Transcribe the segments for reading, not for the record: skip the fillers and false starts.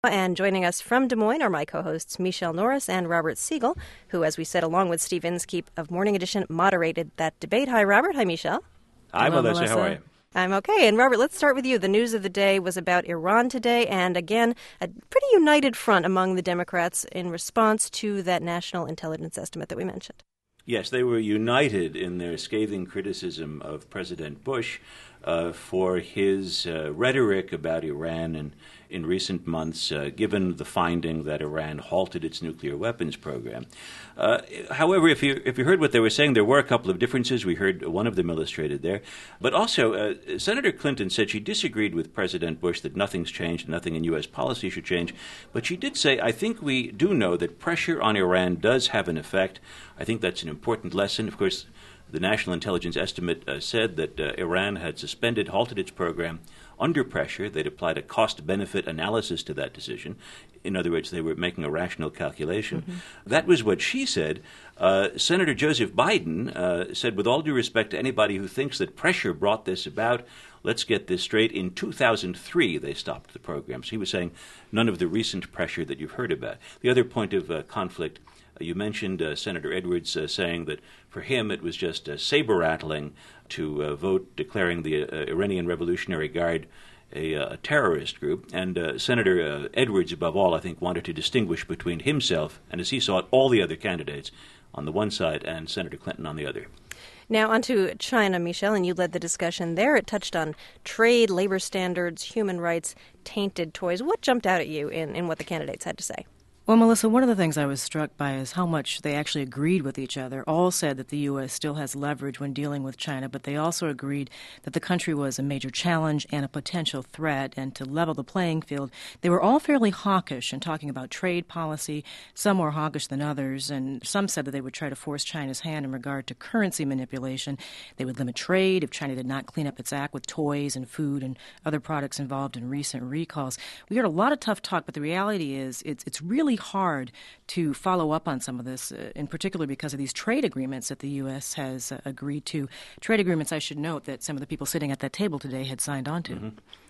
And joining us from Des Moines are my co-hosts Michelle Norris and Robert Siegel, who, as we said, along with Steve Inskeep of Morning Edition, moderated that debate. Hi, Robert. Hi, Michelle. Hi, Melissa. How are you? I'm okay. And Robert, let's start with you. The news of the day was about Iran today, and again, a pretty united front among the Democrats in response to that national intelligence estimate that we mentioned. Yes, they were united in their scathing criticism of President Bush for his rhetoric about Iran and in recent months, given the finding that Iran halted its nuclear weapons program. However, if you heard what they were saying, there were a couple of differences. We heard one of them illustrated there. But also, Senator Clinton said she disagreed with President Bush that nothing's changed, nothing in U.S. policy should change. But she did say, I think we do know that pressure on Iran does have an effect. I think that's an important lesson. Of course, the National Intelligence Estimate said that Iran had halted its program under pressure. They'd applied a cost-benefit analysis to that decision. In other words, they were making a rational calculation. Mm-hmm. That was what she said. Senator Joseph Biden said, with all due respect to anybody who thinks that pressure brought this about, let's get this straight. In 2003, they stopped the program. So he was saying none of the recent pressure that you've heard about. The other point of conflict, you mentioned Senator Edwards saying that for him it was just saber-rattling to vote declaring the Iranian Revolutionary Guard a terrorist group. And Senator Edwards, above all, I think, wanted to distinguish between himself and, as he saw it, all the other candidates on the one side and Senator Clinton on the other. Now, on to China, Michelle, and you led the discussion there. It touched on trade, labor standards, human rights, tainted toys. What jumped out at you in what the candidates had to say? Well, Melissa, one of the things I was struck by is how much they actually agreed with each other. All said that the U.S. still has leverage when dealing with China, but they also agreed that the country was a major challenge and a potential threat, and to level the playing field, they were all fairly hawkish in talking about trade policy, some more hawkish than others, and some said that they would try to force China's hand in regard to currency manipulation. They would limit trade if China did not clean up its act with toys and food and other products involved in recent recalls. We heard a lot of tough talk, but the reality is it's really hard to follow up on some of this, in particular because of these trade agreements that the U.S. has agreed to. Trade agreements, I should note, that some of the people sitting at that table today had signed on to. Mm-hmm.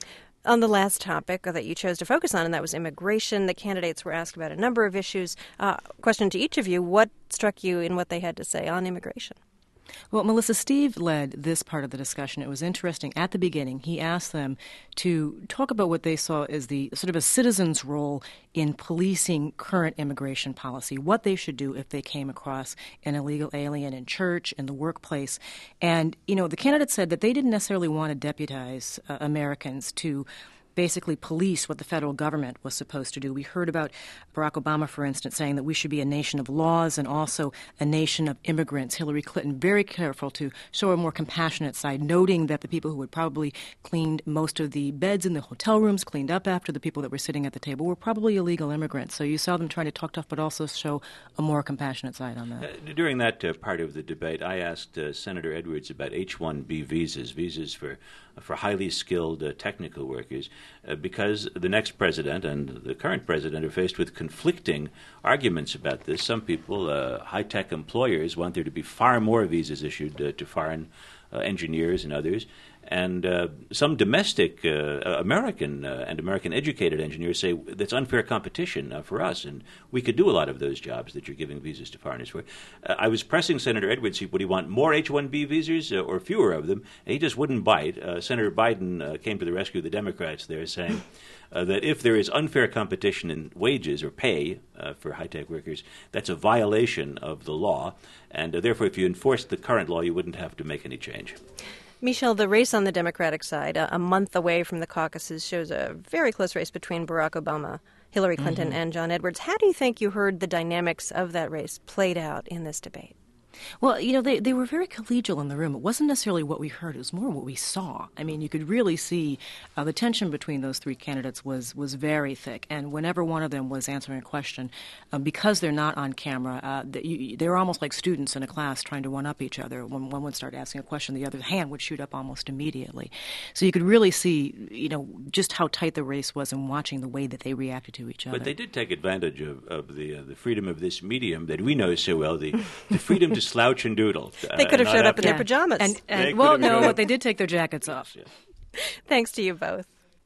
On the last topic that you chose to focus on, and that was immigration, the candidates were asked about a number of issues. Question to each of you, what struck you in what they had to say on immigration? Well, Melissa, Steve led this part of the discussion. It was interesting. At the beginning, he asked them to talk about what they saw as the sort of a citizen's role in policing current immigration policy, what they should do if they came across an illegal alien in church, in the workplace. And, the candidates said that they didn't necessarily want to deputize Americans to basically police what the federal government was supposed to do. We heard about Barack Obama, for instance, saying that we should be a nation of laws and also a nation of immigrants. Hillary Clinton, very careful to show a more compassionate side, noting that the people who had probably cleaned most of the beds in the hotel rooms, cleaned up after the people that were sitting at the table, were probably illegal immigrants. So you saw them trying to talk tough, but also show a more compassionate side on that. During that part of the debate, I asked Senator Edwards about H-1B visas for highly skilled technical workers, because the next president and the current president are faced with conflicting arguments about this. Some people, high-tech employers, want there to be far more visas issued to foreign engineers and others. And some domestic American and American-educated engineers say that's unfair competition for us, and we could do a lot of those jobs that you're giving visas to foreigners for. I was pressing Senator Edwards, would he want more H-1B visas or fewer of them? And he just wouldn't bite. Senator Biden came to the rescue of the Democrats there, saying that if there is unfair competition in wages or pay for high-tech workers, that's a violation of the law, and therefore if you enforced the current law, you wouldn't have to make any change. Michelle, the race on the Democratic side, a month away from the caucuses, shows a very close race between Barack Obama, Hillary Clinton, and John Edwards. How do you think you heard the dynamics of that race played out in this debate? Well, they were very collegial in the room. It wasn't necessarily what we heard. It was more what we saw. I mean, you could really see the tension between those three candidates was very thick. And whenever one of them was answering a question, because they're not on camera, they were almost like students in a class trying to one-up each other. When one would start asking a question, the other hand would shoot up almost immediately. So you could really see, just how tight the race was in watching the way that they reacted to each other. But they did take advantage of the freedom of this medium that we know so well, the freedom to slouch and doodle. They could have showed up in their pajamas. But they did take their jackets off. Thanks to you both.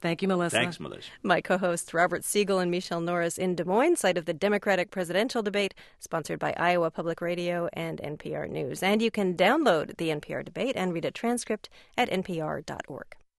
Thank you, Melissa. Thanks, Melissa. My co-hosts Robert Siegel and Michelle Norris in Des Moines, site of the Democratic presidential debate, sponsored by Iowa Public Radio and NPR News. And you can download the NPR debate and read a transcript at npr.org.